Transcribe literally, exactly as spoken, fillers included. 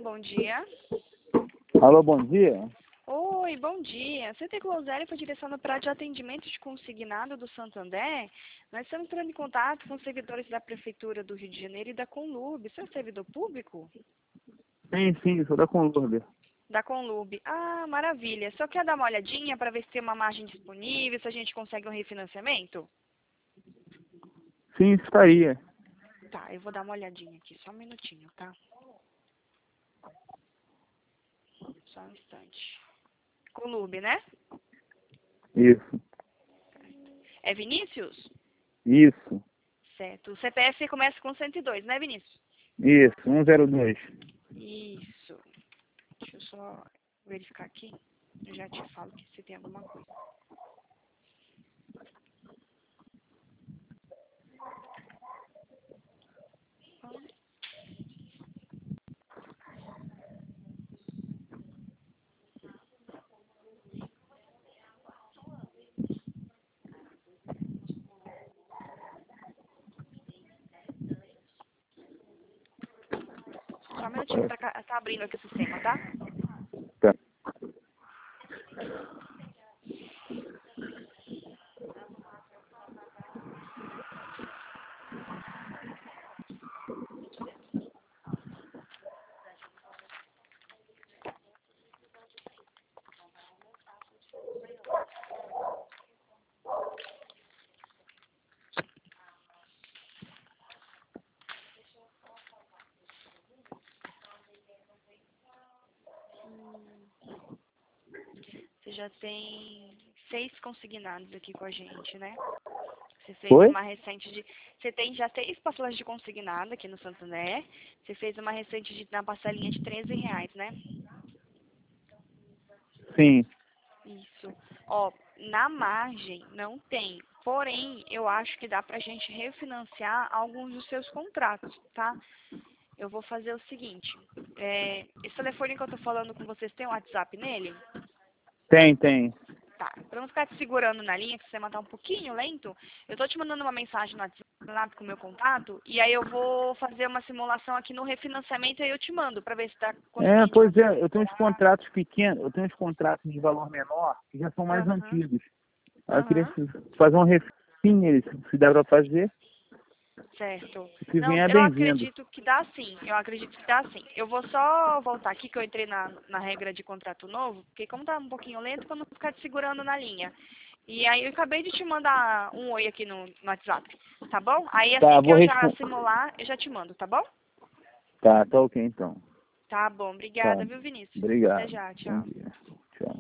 bom dia. Alô, bom dia. Oi, bom dia. C T Closério foi direcionado para de atendimento de consignado do Santander. Nós estamos entrando em contato com os servidores da Prefeitura do Rio de Janeiro e da Conlurb. Você é servidor público? Sim, sim, sou da Conlurb. Da Conlurb. Ah, maravilha. Só quer dar uma olhadinha para ver se tem uma margem disponível, se a gente consegue um refinanciamento? Sim, estaria. Tá, eu vou dar uma olhadinha aqui, só um minutinho, tá? Só um instante. Conlurb, né? Isso, É Vinícius? isso, Certo. O C P F começa com cento e dois, né, Vinícius? isso, um zero dois. Isso. Deixa eu só verificar aqui. Eu já te falo que se tem alguma coisa. Só um minutinho, tá, ca- tá abrindo aqui o sistema, tá? Tá. Você já tem seis consignados aqui com a gente, né? Você fez Oi? uma recente de... Você tem já seis parcelas de consignado aqui no Santander. Você fez uma recente de, na parcelinha de treze reais, né? Sim. Isso. Ó, na margem não tem. Porém, eu acho que dá pra gente refinanciar alguns dos seus contratos, tá? Eu vou fazer o seguinte. É, esse telefone que eu tô falando com vocês, tem um WhatsApp nele? Tem, tem. Tá. Pra não ficar te segurando na linha, que você matar um pouquinho lento, eu tô te mandando uma mensagem no WhatsApp com o meu contato, e aí eu vou fazer uma simulação aqui no refinanciamento e aí eu te mando pra ver se tá É, conseguindo pois fazer é, eu tenho uns recuperar. contratos pequenos, eu tenho uns contratos de valor menor que já são mais Aham. antigos. Aí eu queria Aham. fazer um refim neles, se der pra fazer, Certo. se Não, vier é eu bem-vindo. acredito que dá sim. Eu acredito que dá sim. Eu vou só voltar aqui que eu entrei na, na regra de contrato novo, porque como tá um pouquinho lento, pra não ficar te segurando na linha. E aí eu acabei de te mandar um oi aqui no, no WhatsApp, tá bom? Aí Tá, assim que vou eu já responder. simular, eu já te mando, tá bom? Tá, tá ok então. Tá bom. Tá, Obrigada, viu, Vinícius? Até obrigado. já. Bom Tchau. dia.